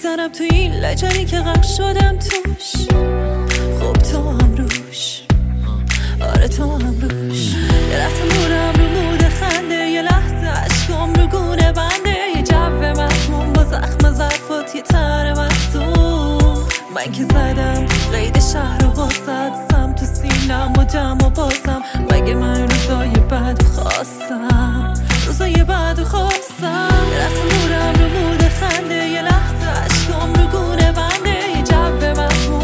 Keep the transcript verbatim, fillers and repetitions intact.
میزنم تو این لجنی که غرق شدم توش. خب تو هم روش، آره تو هم روش. یه لحظه نورم رو موده خنده، یه لحظه عشقم رو گونه بنده، یه جو مسموم با زخم ظرفات، یه تر مصدوم. من که زدم قید شهر و واسد سم تو سینم و جم و بازم، مگه من روزای بد خواستم؟